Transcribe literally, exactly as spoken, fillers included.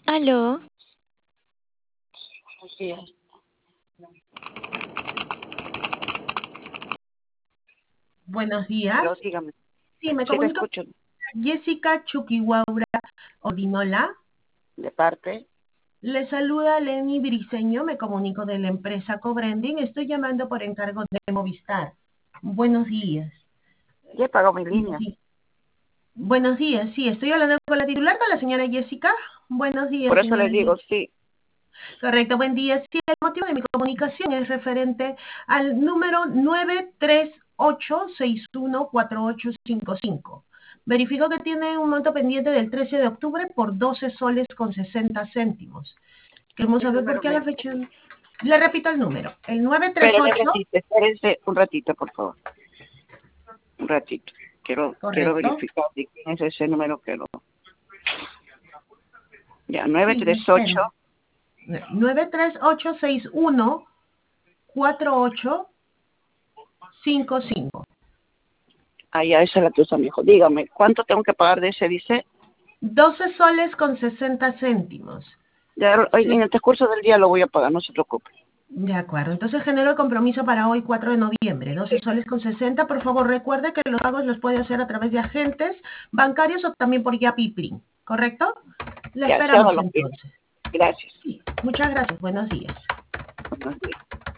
Aló, Buenos días. Buenos días. Pero dígame, Sí, me sí le comunico escucho. con Jessica Chuquiwaura Odinola. De parte, Le saluda Lenny Briceño, me comunico de la empresa Cobrending. Estoy llamando por encargo de Movistar. Buenos días. ya he pagado mi línea. Sí. Buenos días, sí, estoy hablando con la titular, con la señora Jessica. Buenos días, Por eso le señora digo, Jessica. sí. Correcto, buen día. Sí, el motivo de mi comunicación es referente al número nueve tres ocho seis uno cuatro ocho cinco cinco. Verifico que tiene un monto pendiente del trece de octubre por doce soles con sesenta céntimos. Queremos ¿Qué saber por número qué a me la dice? fecha... Le repito el número, el Pero le nueve tres ocho, repite, espérense un ratito, por favor. Un ratito. Quiero, quiero correcto. verificar de quién es ese número que lo... Ya, nueve Sí, le tres ocho. espero. nueve tres ocho seis uno cuatro ocho cinco cinco. Ah, ya, esa es la que usa mi hijo. Dígame, ¿cuánto tengo que pagar de ese, dice? doce soles con sesenta céntimos. Ya, hoy, en el transcurso del día lo voy a pagar, no se preocupe. De acuerdo, entonces genero el compromiso para hoy cuatro de noviembre, doce soles con sesenta. Por favor, recuerde que los pagos los puede hacer a través de agentes bancarios o también por Yapipli, ¿correcto? Le Ya, se haga esperamos lo que... entonces. Gracias. Sí, muchas gracias, buenos días. Buenos días.